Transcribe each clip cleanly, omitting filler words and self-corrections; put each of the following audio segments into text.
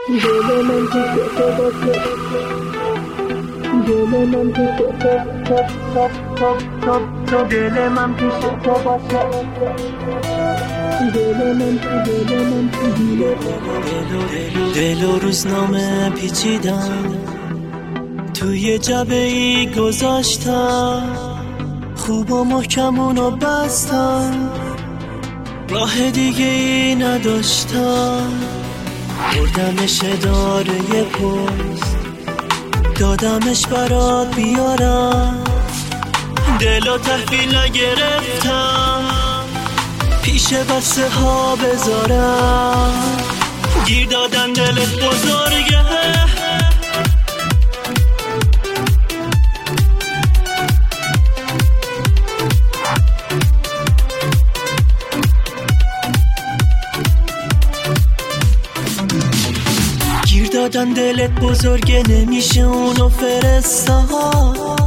دل و روزنامه پیچیدم، توی جبه ای گذاشتم، خوب و محکم اونو بستم، راه دیگه ای نداشتم. بردمش اداره پست، دادمش برات بیارم، دلو تحویل نگرفتم، پیش بسته ها بذارم. گیر دادم دلت بزرگه، گیر دادم دلت بزرگه، نمیشه اونو فرستاد.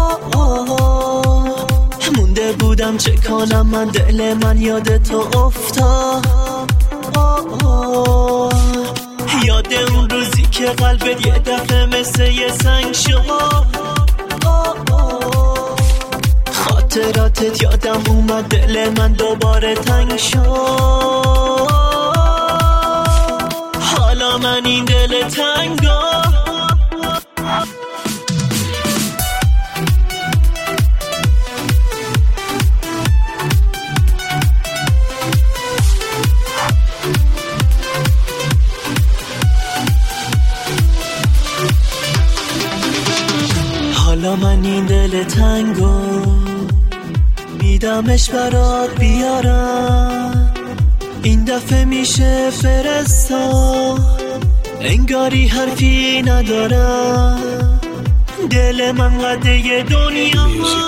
مونده بودم چه کنم من، دل من یاد تو افتاد. یاد اون روزی که قلبت یه دفعه مثل یه سنگ شد. خاطراتت یادم اومد، دل من دوباره تنگ شد. حالا من این دل تنگا حالا من این دل تنگو میدمش برات بیارم، این دفعه میشه فرستا، انگاری حرفی ندارم. دل من قده دنیا،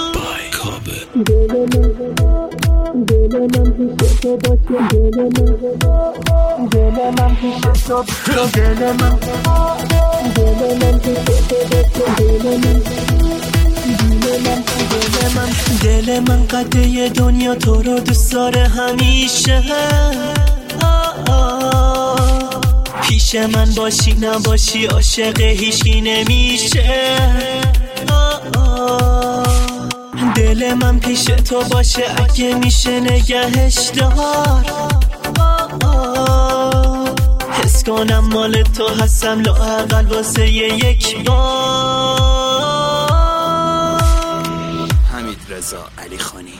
دل من قده دنیا تو رو دوست داره همیشه. پیش من باشی نباشی عاشق هیچکی نمیشه. دل من پیش تو باشه اگه میشه نگهش دار. حس کنم مال تو هستم لااقل واسه یک بار. حمید رضا علیخانی.